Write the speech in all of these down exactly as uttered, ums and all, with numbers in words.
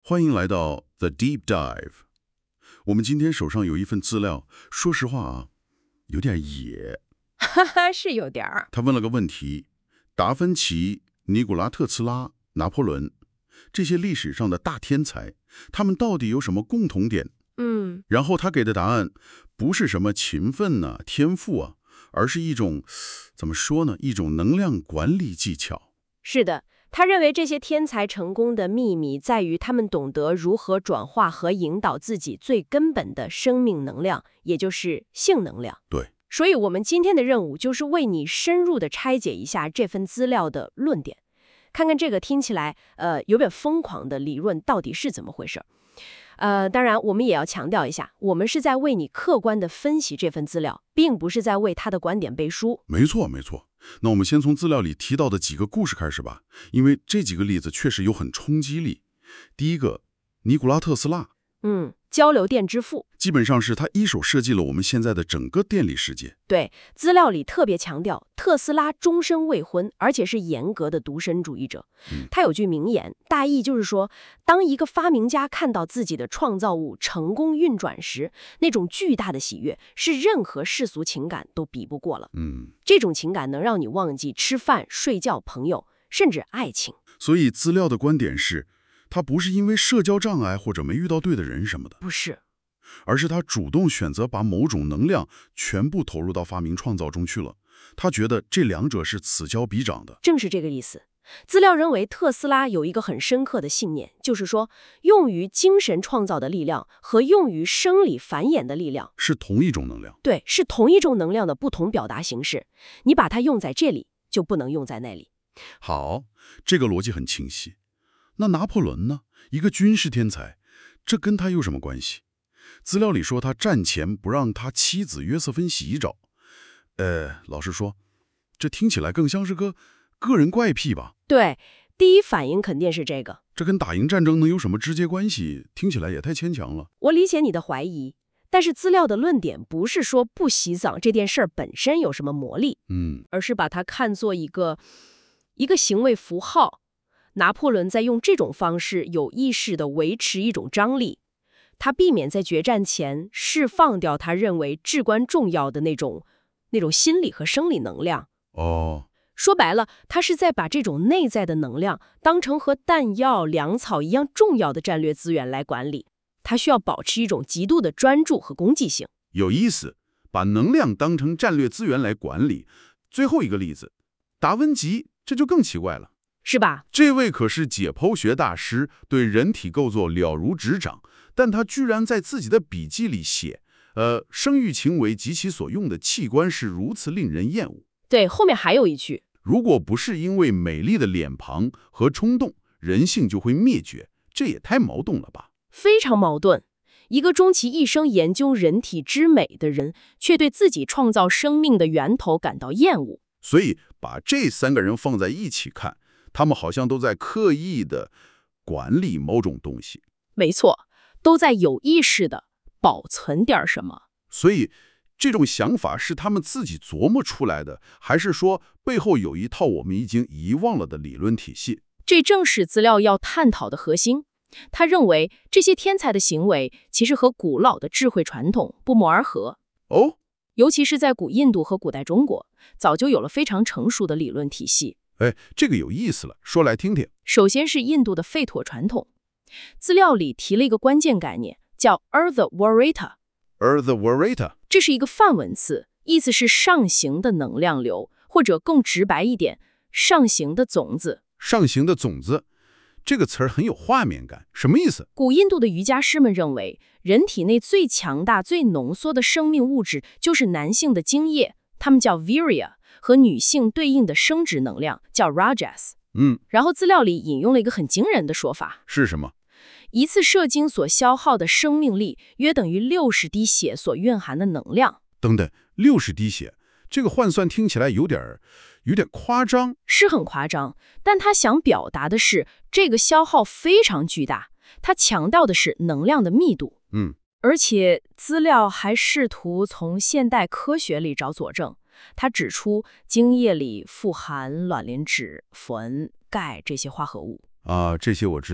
欢迎来到 The Deep Dive。我们今天手上有一份资料，说实话啊，有点野。 哈哈，是有点儿。 他问了个问题：达芬奇、尼古拉·特斯拉、拿破仑这些历史上的大天才，他们到底有什么共同点？ 嗯， 然后他给的答案不是什么勤奋呐、天赋啊，而是一种怎么说呢？一种能量管理技巧。 是的。他认为这些天才成功的秘密在于他们懂得如何转化和引导自己最根本的生命能量，也就是性能量。 对， 所以我们今天的任务就是为你深入的拆解一下这份资料的论点，看看这个听起来呃有点疯狂的理论到底是怎么回事。呃，当然我们也要强调一下，我们是在为你客观的分析这份资料，并不是在为他的观点背书。 没错，没错。那我们先从资料里提到的几个故事开始吧，因为这几个例子确实有很冲击力。第一个，尼古拉·特斯拉， 嗯，交流电之父， 基本上是他一手设计了我们现在的整个电力世界。 对，资料里特别强调，特斯拉终身未婚，而且是严格的独身主义者。 嗯、 他有句名言，大意就是说，当一个发明家看到自己的创造物成功运转时，那种巨大的喜悦是任何世俗情感都比不过了。 嗯， 这种情感能让你忘记吃饭、睡觉、朋友，甚至爱情。 所以资料的观点是，他不是因为社交障碍或者没遇到对的人什么的， 不是， 而是他主动选择把某种能量全部投入到发明创造中去了。他觉得这两者是此消彼长的。 正是这个意思。资料认为，特斯拉有一个很深刻的信念，就是说，用于精神创造的力量和用于生理繁衍的力量是同一种能量。 对，是同一种能量的不同表达形式。你把它用在这里，就不能用在那里。 好，这个逻辑很清晰。那拿破仑呢？一个军事天才，这跟他有什么关系？资料里说他战前不让他妻子约瑟芬洗澡。呃，老实说，这听起来更像是个个人怪癖吧？ 对，第一反应肯定是这个。 这跟打赢战争能有什么直接关系？听起来也太牵强了。 我理解你的怀疑，但是资料的论点不是说不洗澡这件事儿本身有什么魔力， 嗯， 而是把它看作一个一个行为符号。拿破仑在用这种方式有意识地维持一种张力，他避免在决战前释放掉他认为至关重要的那种那种心理和生理能量。 哦， 说白了，他是在把这种内在的能量当成和弹药、粮草一样重要的战略资源来管理。他需要保持一种极度的专注和攻击性。 有意思，把能量当成战略资源来管理。最后一个例子，达芬奇，这就更奇怪了。 是吧？ 这位可是解剖学大师，对人体构造了如指掌，但他居然在自己的笔记里写，呃，生育情为及其所用的器官是如此令人厌恶。 对，后面还有一句， 如果不是因为美丽的脸庞和冲动，人性就会灭绝。这也太矛盾了吧？ 非常矛盾。一个终其一生研究人体之美的人，却对自己创造生命的源头感到厌恶。 所以把这三个人放在一起看，他们好像都在刻意的管理某种东西。 没错，都在有意识的保存点什么。 所以这种想法是他们自己琢磨出来的，还是说背后有一套我们已经遗忘了的理论体系？ 这正是资料要探讨的核心。他认为这些天才的行为其实和古老的智慧传统不谋而合。 哦， 尤其是在古印度和古代中国，早就有了非常成熟的理论体系。 哎，这个有意思了，说来听听。 首先是印度的吠陀传统，资料里提了一个关键概念，叫 Urdhva Vareta。Urdhva Vareta， 这是一个梵文词，意思是上行的能量流，或者更直白一点，上行的种子。 上行的种子，这个词儿很有画面感，什么意思？ 古印度的瑜伽师们认为，人体内最强大、最浓缩的生命物质就是男性的精液，他们叫 Virya。和女性对应的生殖能量叫 Rajas。 嗯， 然后资料里引用了一个很惊人的说法， 是什么？ 一次射精所消耗的生命力约等于六十滴血所蕴含的能量。 等等，六十滴血，这个换算听起来有点有点夸张。 是很夸张，但他想表达的是这个消耗非常巨大，他强调的是能量的密度。 嗯， 而且资料还试图从现代科学里找佐证。他指出，精液里富含卵磷脂、氟、钙这些化合物啊，这些我知道，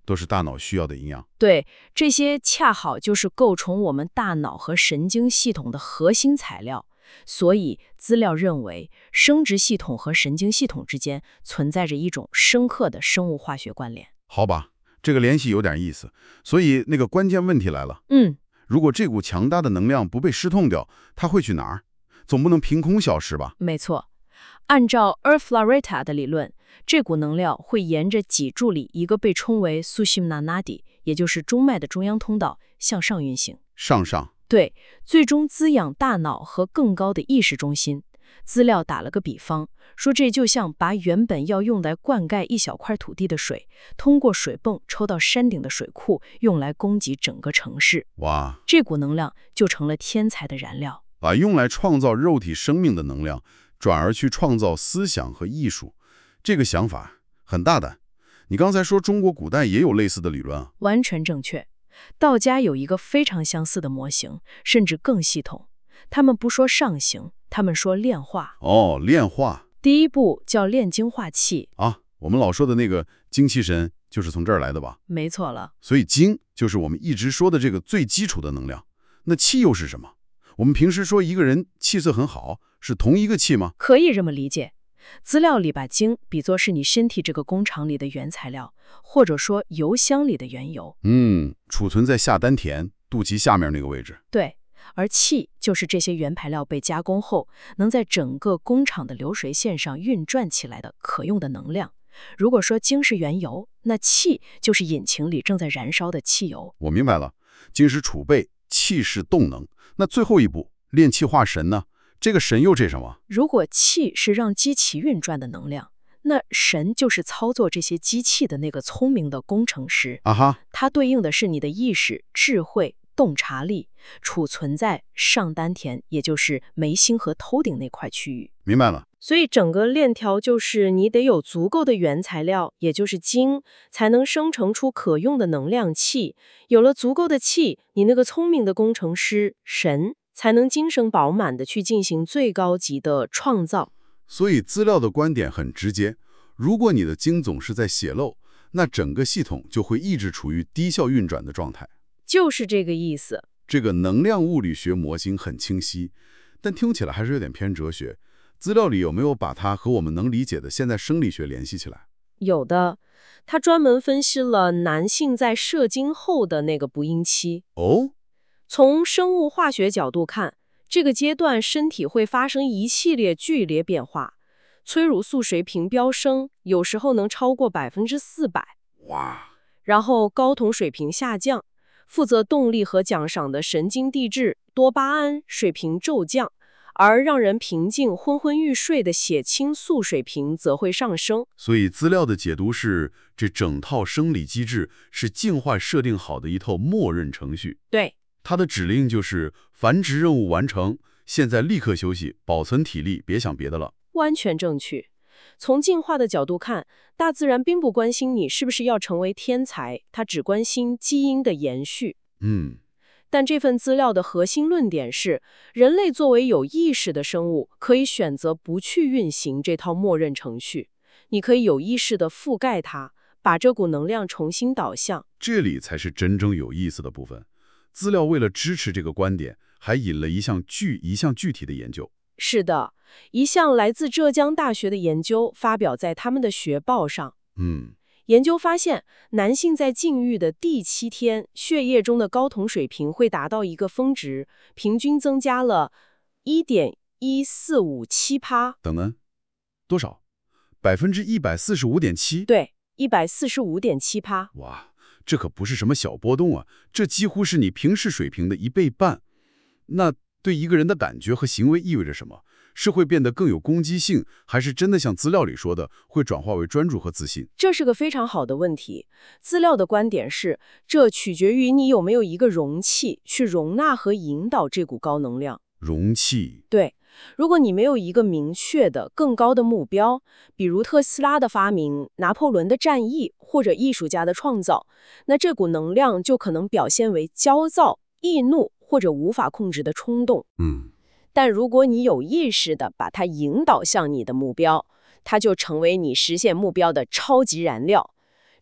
都是大脑需要的营养。 对，这些恰好就是构成我们大脑和神经系统的核心材料。所以，资料认为，生殖系统和神经系统之间存在着一种深刻的生物化学关联。 好吧，这个联系有点意思。所以那个关键问题来了， 嗯， 如果这股强大的能量不被失控掉，它会去哪儿？总不能凭空消失吧？ 没错。按照 Earth-Floretta 的理论，这股能量会沿着脊柱里一个被称为 Sushumna Nadi， 也就是中脉的中央通道向上运行。 上上。 对，最终滋养大脑和更高的意识中心。资料打了个比方，说这就像把原本要用来灌溉一小块土地的水，通过水泵抽到山顶的水库，用来供给整个城市。 哇， 这股能量就成了天才的燃料。 把用来创造肉体生命的能量，转而去创造思想和艺术，这个想法很大胆。你刚才说中国古代也有类似的理论啊？ 完全正确。道家有一个非常相似的模型，甚至更系统。他们不说上行，他们说炼化。 哦，炼化。 第一步叫炼精化气啊，我们老说的那个精气神就是从这儿来的吧？ 没错了。 所以精就是我们一直说的这个最基础的能量。那气又是什么？我们平时说一个人气色很好，是同一个气吗？ 可以这么理解。资料里把精比作是你身体这个工厂里的原材料，或者说油箱里的原油。 嗯，储存在下丹田、肚脐下面那个位置。 对，而气就是这些原材料被加工后，能在整个工厂的流水线上运转起来的可用的能量。如果说精是原油，那气就是引擎里正在燃烧的汽油。 我明白了，精是储备，气是动能。那最后一步，炼气化神呢？这个神又这什么？ 如果气是让机器运转的能量，那神就是操作这些机器的那个聪明的工程师。 啊哈， 它对应的是你的意识、智慧、洞察力，储存在上丹田，也就是眉心和头顶那块区域。 明白了。 所以整个链条就是你得有足够的原材料，也就是精，才能生成出可用的能量气。有了足够的气，你那个聪明的工程师神才能精神饱满地去进行最高级的创造。 所以资料的观点很直接，如果你的精总是在泄漏，那整个系统就会一直处于低效运转的状态。 就是这个意思。 这个能量物理学模型很清晰，但听起来还是有点偏哲学。资料里有没有把它和我们能理解的现代生理学联系起来？ 有的，他专门分析了男性在射精后的那个不孕期。 哦， 从生物化学角度看，这个阶段身体会发生一系列剧烈变化，催乳素水平飙升，有时候能超过百分之四百。 哇！ 然后睾酮水平下降，负责动力和奖赏的神经递质多巴胺水平骤降，而让人平静、昏昏欲睡的血清素水平则会上升。 所以资料的解读是，这整套生理机制是进化设定好的一套默认程序。 对。 它的指令就是繁殖任务完成，现在立刻休息，保存体力，别想别的了。 完全正确。从进化的角度看，大自然并不关心你是不是要成为天才，它只关心基因的延续。 嗯。 但这份资料的核心论点是，人类作为有意识的生物，可以选择不去运行这套默认程序。你可以有意识地覆盖它，把这股能量重新导向。 这里才是真正有意思的部分。资料为了支持这个观点，还引了一项具一项具体的研究。 是的，一项来自浙江大学的研究发表在他们的学报上。 嗯， 研究发现，男性在禁欲的第七天，血液中的睾酮水平会达到一个峰值，平均增加了 一点一四五七%。 等等，多少？百分之一百四十五点七？ 对，一百四十五点七%。 哇！这可不是什么小波动啊，这几乎是你平时水平的一倍半。那对一个人的感觉和行为意味着什么？是会变得更有攻击性，还是真的像资料里说的，会转化为专注和自信？ 这是个非常好的问题。资料的观点是，这取决于你有没有一个容器去容纳和引导这股高能量。 容器。 对。如果你没有一个明确的、更高的目标，比如特斯拉的发明、拿破仑的战役或者艺术家的创造，那这股能量就可能表现为焦躁、易怒或者无法控制的冲动。 嗯， 但如果你有意识地把它引导向你的目标，它就成为你实现目标的超级燃料。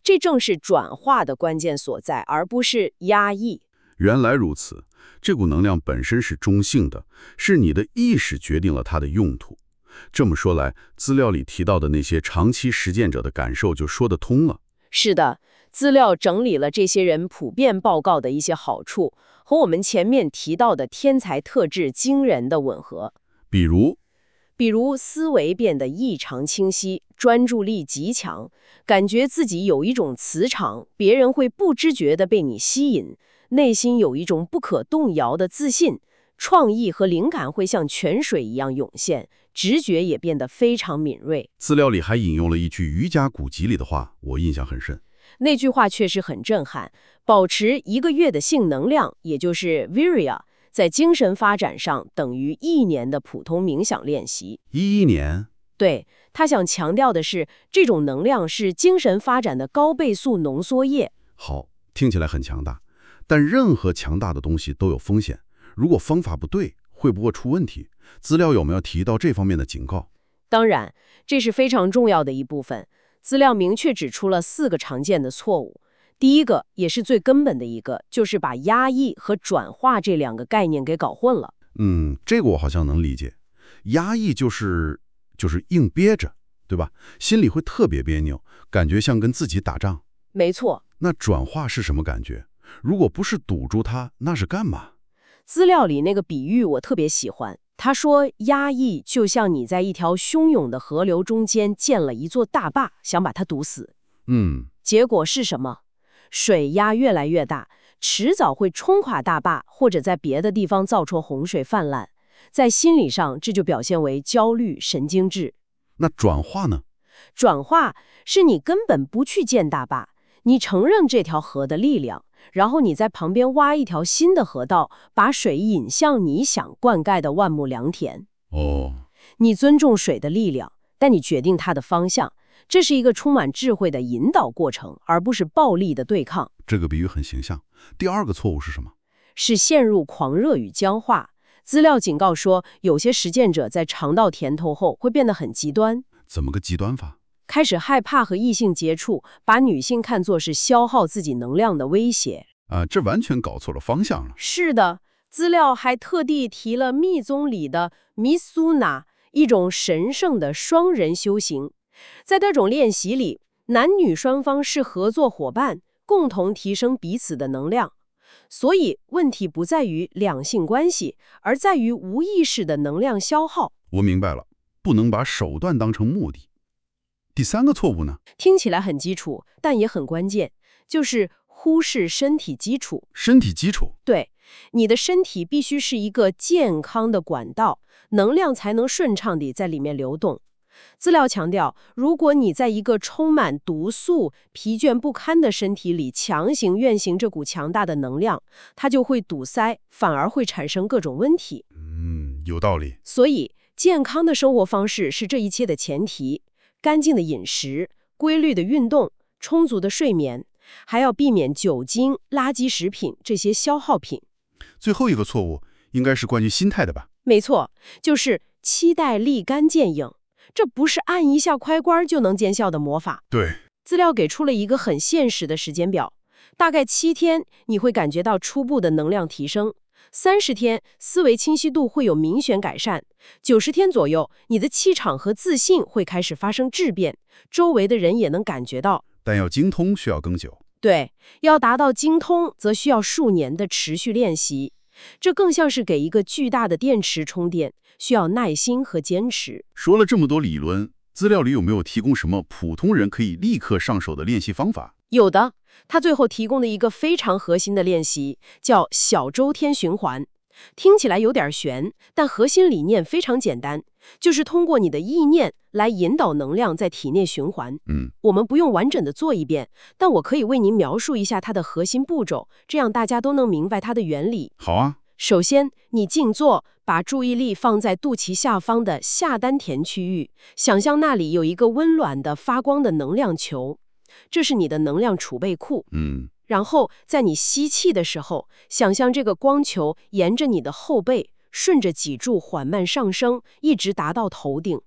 这正是转化的关键所在，而不是压抑。 原来如此，这股能量本身是中性的，是你的意识决定了它的用途。这么说来，资料里提到的那些长期实践者的感受就说得通了。 是的，资料整理了这些人普遍报告的一些好处，和我们前面提到的天才特质惊人的吻合。 比如， 比如思维变得异常清晰，专注力极强，感觉自己有一种磁场，别人会不知觉地被你吸引，内心有一种不可动摇的自信，创意和灵感会像泉水一样涌现，直觉也变得非常敏锐。 资料里还引用了一句瑜伽古籍里的话，我印象很深。 那句话确实很震撼，保持一个月的性能量，也就是 Virya， 在精神发展上等于一年的普通冥想练习。 一一年？ 对，他想强调的是，这种能量是精神发展的高倍速浓缩液。 好，听起来很强大，但任何强大的东西都有风险，如果方法不对，会不会出问题？资料有没有提到这方面的警告？ 当然，这是非常重要的一部分。资料明确指出了四个常见的错误。第一个，也是最根本的一个，就是把压抑和转化这两个概念给搞混了。 嗯，这个我好像能理解。压抑就是就是硬憋着，对吧？心里会特别别扭，感觉像跟自己打仗。 没错。 那转化是什么感觉？如果不是堵住它，那是干嘛？ 资料里那个比喻我特别喜欢。他说，压抑就像你在一条汹涌的河流中间建了一座大坝，想把它堵死。 嗯， 结果是什么？水压越来越大，迟早会冲垮大坝，或者在别的地方造成洪水泛滥。在心理上，这就表现为焦虑、神经质。 那转化呢？ 转化是你根本不去建大坝，你承认这条河的力量，然后你在旁边挖一条新的河道，把水引向你想灌溉的万亩良田。 哦， 你尊重水的力量，但你决定它的方向。这是一个充满智慧的引导过程，而不是暴力的对抗。 这个比喻很形象。第二个错误是什么？ 是陷入狂热与僵化。资料警告说，有些实践者在尝到甜头后会变得很极端。 怎么个极端法？ 开始害怕和异性接触，把女性看作是消耗自己能量的威胁。 啊，这完全搞错了方向了。 是的，资料还特地提了密宗里的弥苏那，一种神圣的双人修行。在这种练习里，男女双方是合作伙伴，共同提升彼此的能量。所以问题不在于两性关系，而在于无意识的能量消耗。 我明白了，不能把手段当成目的。第三个错误呢？ 听起来很基础，但也很关键，就是忽视身体基础。 身体基础？ 对，你的身体必须是一个健康的管道，能量才能顺畅地在里面流动。资料强调，如果你在一个充满毒素、疲倦不堪的身体里强行运行这股强大的能量，它就会堵塞，反而会产生各种问题。 嗯，有道理。 所以，健康的生活方式是这一切的前提。干净的饮食、规律的运动、充足的睡眠，还要避免酒精、垃圾食品这些消耗品。 最后一个错误应该是关于心态的吧？ 没错，就是期待立竿见影。这不是按一下快关就能见效的魔法。 对， 资料给出了一个很现实的时间表，大概七天你会感觉到初步的能量提升，三十天思维清晰度会有明显改善，九十天左右你的气场和自信会开始发生质变，周围的人也能感觉到。 但要精通需要更久。 对，要达到精通则需要数年的持续练习。这更像是给一个巨大的电池充电，需要耐心和坚持。 说了这么多理论，资料里有没有提供什么普通人可以立刻上手的练习方法？ 有的，他最后提供的一个非常核心的练习叫小周天循环。听起来有点悬，但核心理念非常简单，就是通过你的意念来引导能量在体内循环。 嗯， 我们不用完整的做一遍，但我可以为您描述一下它的核心步骤，这样大家都能明白它的原理。 好啊。 首先，你静坐，把注意力放在肚脐下方的下丹田区域，想象那里有一个温暖的发光的能量球，这是你的能量储备库。 嗯。 然后在你吸气的时候，想象这个光球沿着你的后背，顺着脊柱缓慢上升，一直达到头顶。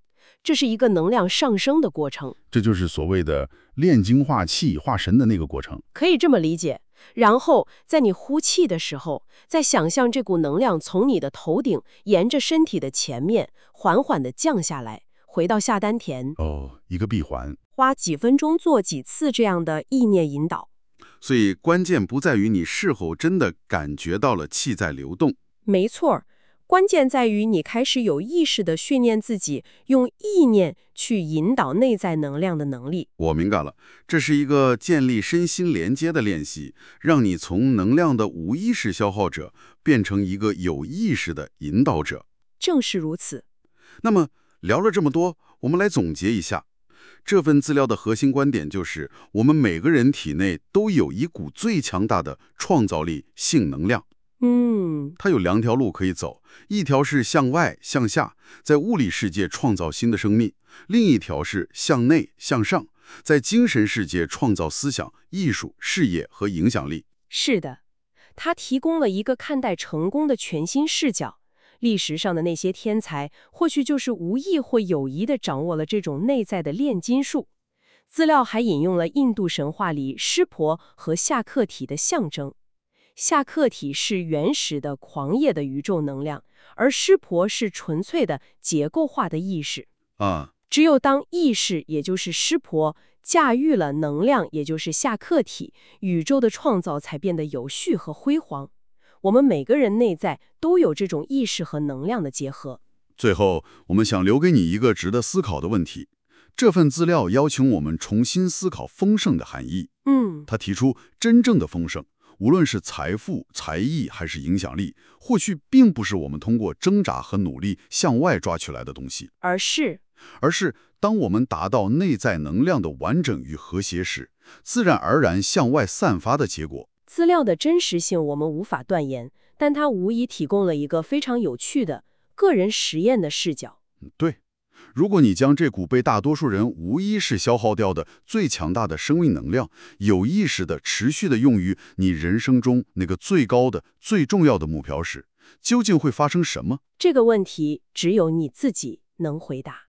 这是一个能量上升的过程， 这就是所谓的炼精化气化神的那个过程。 可以这么理解。然后在你呼气的时候，再想象这股能量从你的头顶沿着身体的前面缓缓地降下来，回到下丹田。 哦，一个闭环。 花几分钟做几次这样的意念引导。 所以关键不在于你是否真的感觉到了气在流动， 没错，关键在于你开始有意识地训练自己，用意念去引导内在能量的能力。 我明白了，这是一个建立身心连接的练习，让你从能量的无意识消耗者变成一个有意识的引导者。 正是如此。 那么聊了这么多，我们来总结一下。这份资料的核心观点就是，我们每个人体内都有一股最强大的创造力性能量。 嗯， 它有两条路可以走，一条是向外向下，在物理世界创造新的生命；另一条是向内向上，在精神世界创造思想、艺术、事业和影响力。 是的，它提供了一个看待成功的全新视角。历史上的那些天才，或许就是无意或有意地掌握了这种内在的炼金术。资料还引用了印度神话里湿婆和夏克体的象征。夏克体是原始的狂野的宇宙能量，而湿婆是纯粹的结构化的意识。 啊， 只有当意识，也就是湿婆，驾驭了能量，也就是夏克体，宇宙的创造才变得有序和辉煌。我们每个人内在都有这种意识和能量的结合。 最后，我们想留给你一个值得思考的问题。这份资料邀请我们重新思考丰盛的含义。 嗯， 他提出，真正的丰盛，无论是财富、才艺还是影响力，或许并不是我们通过挣扎和努力向外抓取来的东西， 而是而是当我们达到内在能量的完整与和谐时，自然而然向外散发的结果。 资料的真实性我们无法断言，但它无疑提供了一个非常有趣的个人实验的视角。 对，如果你将这股被大多数人无意识消耗掉的最强大的生命能量，有意识的持续的用于你人生中那个最高的、最重要的目标时，究竟会发生什么？ 这个问题只有你自己能回答。